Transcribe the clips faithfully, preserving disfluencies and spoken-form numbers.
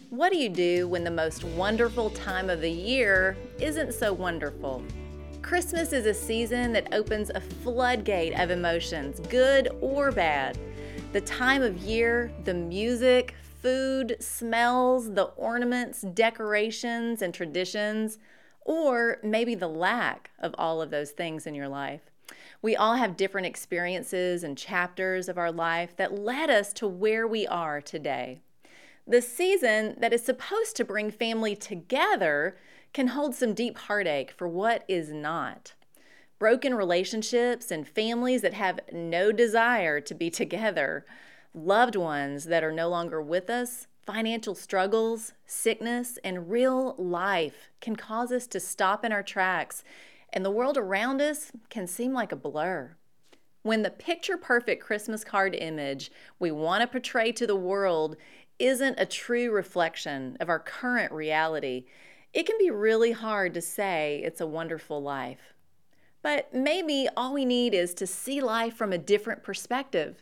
What do you do when the most wonderful time of the year isn't so wonderful? Christmas is a season that opens a floodgate of emotions, good or bad. The time of year, the music, food, smells, the ornaments, decorations, and traditions, or maybe the lack of all of those things in your life. We all have different experiences and chapters of our life that led us to where we are today. The season that is supposed to bring family together can hold some deep heartache for what is not. Broken relationships and families that have no desire to be together, loved ones that are no longer with us, financial struggles, sickness, and real life can cause us to stop in our tracks, and the world around us can seem like a blur. When the picture-perfect Christmas card image we want to portray to the world isn't a true reflection of our current reality, it can be really hard to say it's a wonderful life. But maybe all we need is to see life from a different perspective.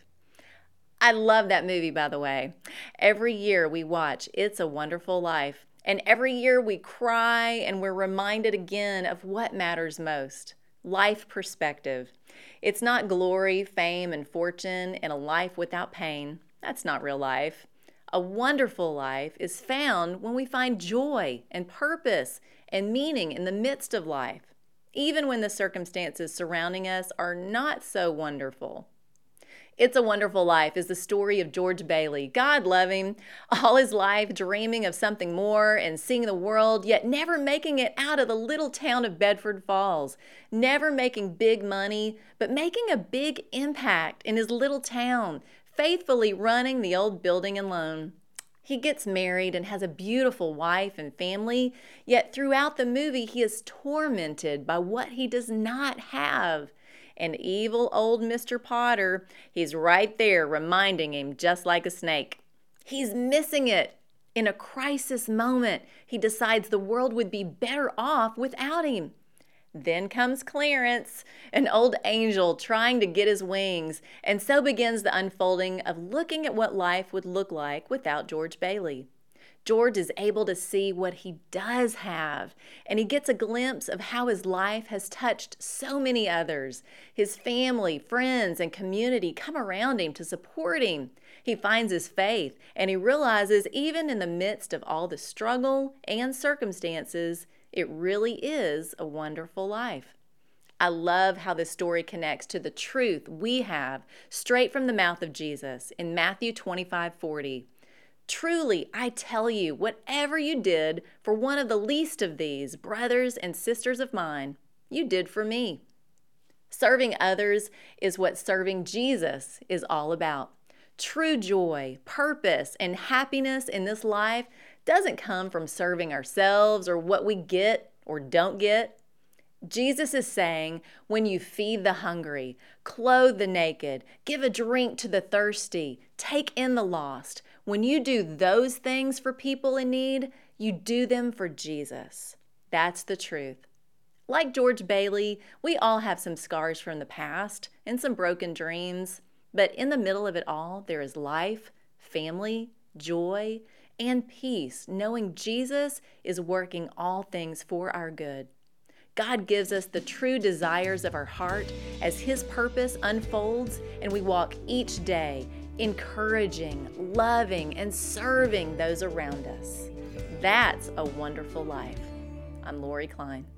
I love that movie, by the way. Every year we watch It's a Wonderful Life, and every year we cry and we're reminded again of what matters most: life perspective. It's not glory, fame, and fortune and a life without pain. That's not real life. A wonderful life is found when we find joy and purpose and meaning in the midst of life, even when the circumstances surrounding us are not so wonderful. It's a Wonderful Life is the story of George Bailey. God love him, all his life dreaming of something more and seeing the world, yet never making it out of the little town of Bedford Falls, never making big money, but making a big impact in his little town, faithfully running the old building and loan. He gets married and has a beautiful wife and family, yet throughout the movie he is tormented by what he does not have. And evil old Mister Potter, he's right there reminding him just like a snake. He's missing it. In a crisis moment, he decides the world would be better off without him. Then comes Clarence, an old angel trying to get his wings, and so begins the unfolding of looking at what life would look like without George Bailey. George is able to see what he does have, and he gets a glimpse of how his life has touched so many others. His family, friends, and community come around him to support him. He finds his faith, and he realizes even in the midst of all the struggle and circumstances, it really is a wonderful life. I love how this story connects to the truth we have straight from the mouth of Jesus in Matthew twenty-five forty. Truly, I tell you, whatever you did for one of the least of these brothers and sisters of mine, you did for me. Serving others is what serving Jesus is all about. True joy, purpose, and happiness in this life doesn't come from serving ourselves or what we get or don't get. Jesus is saying, when you feed the hungry, clothe the naked, give a drink to the thirsty, take in the lost, when you do those things for people in need, you do them for Jesus. That's the truth. Like George Bailey, we all have some scars from the past and some broken dreams, but in the middle of it all, there is life, family, joy, and peace, knowing Jesus is working all things for our good. God gives us the true desires of our heart as His purpose unfolds, and we walk each day encouraging, loving, and serving those around us. That's a wonderful life. I'm Lori Klein.